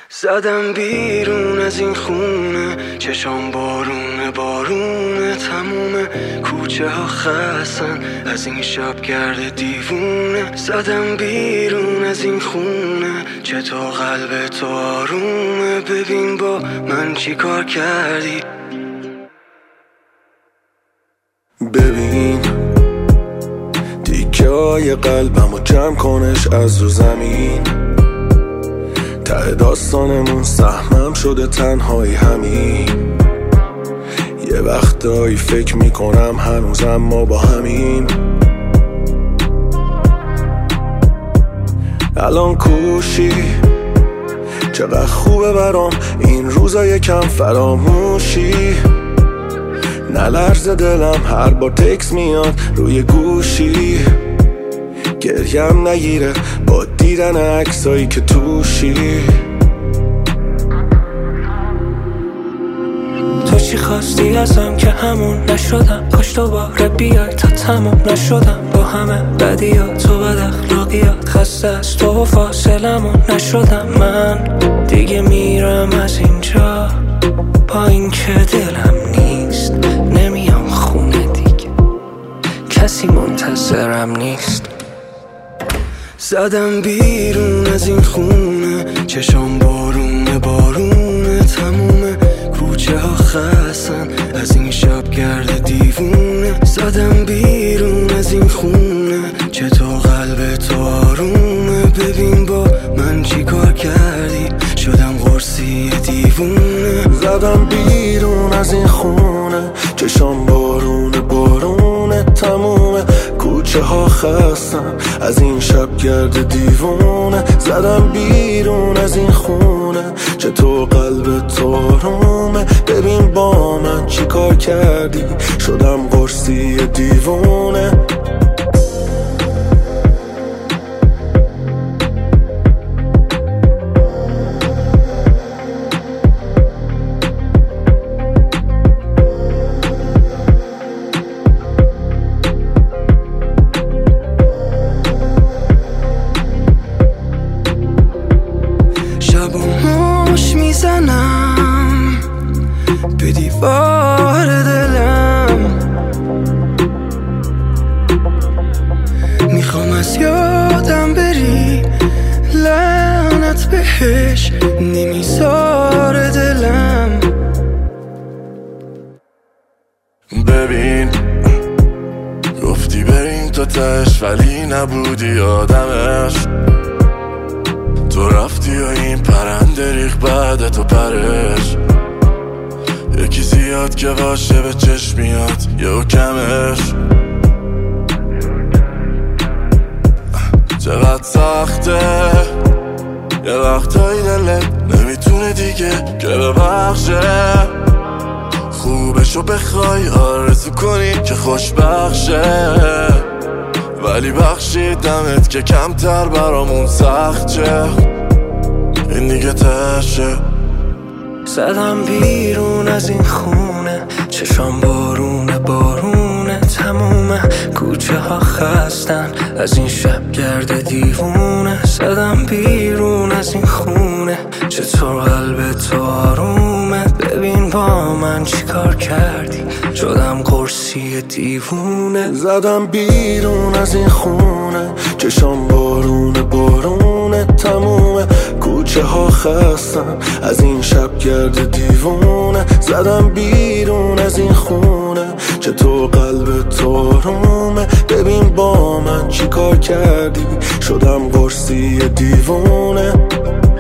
زدم بیرون از این خونه، چشام بارونه بارونه، تموم کوچه ها خستن از این شب گرد دیوونه. زدم بیرون از این خونه، چطور قلب تو آرومه، ببین با من چی کار کردی. ببین دیگه های قلبمو جمع کنش از رو زمین، ته داستانمون سهمم شده تنهایی همین. یه وقتایی فکر میکنم هنوزم ما با همین. الان کوشی چقدر خوبه برام این روزا یکم فراموشی. نلرزه دلم هر بار تکس میاد روی گوشی، گریم نگیره با دیدن عکسایی که توشی. تو چی خواستی ازم که همون نشدم، کاش دوباره بیای تا تموم نشدم با همه بدیات تو بد اخلاقیات. خسته از تو فاصلمون نشدم من، دیگه میرم از اینجا با این که دلم نیست. نمیام خونه دیگه، کسی منتظرم نیست. زدم بیرون از این خونه، چشام بارونه بارونه، تموم کوچه ها خستن از این شب گرد دیوونه. زدم بیرون از این خونه، چطور قلب تو آرومه، ببین با من چی کار کردی، شدم قرصی دیوونه. زدم بیرون از این خونه، چشام بارونه بارونه، تموم کوچه ها خستم از این شب گرد دیوونه. زدم بیرون از این خونه، چطور قلب تو آرومه، ببین با من چی کار کردی، شدم قرصی دیوونه. میزنم به دیوار دلم، میخوام از یادم بری، لعنت بهش نمیذاره دلم. ببین گفتی بریم تا تهش ولی نبودی آدمش، تو رفتی و این پرنده ریخ بعد تو پرش. یکی زیاد که باشه به چشم میاد یه کمش. چقدر سخته یه وقتایی دلت نمیتونه دیگه که ببخشه، خوبشو بخوای آرزو کنی که خوشبخشه، ولی بخشیدمت که کمتر برامون سخت شه، این دیگه تشه. زدم بیرون از این خونه، چشام بارونه بارونه، تموم کوچه ها خستن از این شب گرد دیوونه. زدم بیرون از این خونه، چطور قلب تو آرومه، ببین با من چی کار کردی، شدم قرصی دیوونه. زدم بیرون از این خونه، چشام بارونه بارونه، تموم کوچه ها خستم از این شب گرد دیوونه. زدم بیرون از این خونه، چطور قلب تو آرومه، ببین با من چی کار کردی، شدم قرصی دیوونه.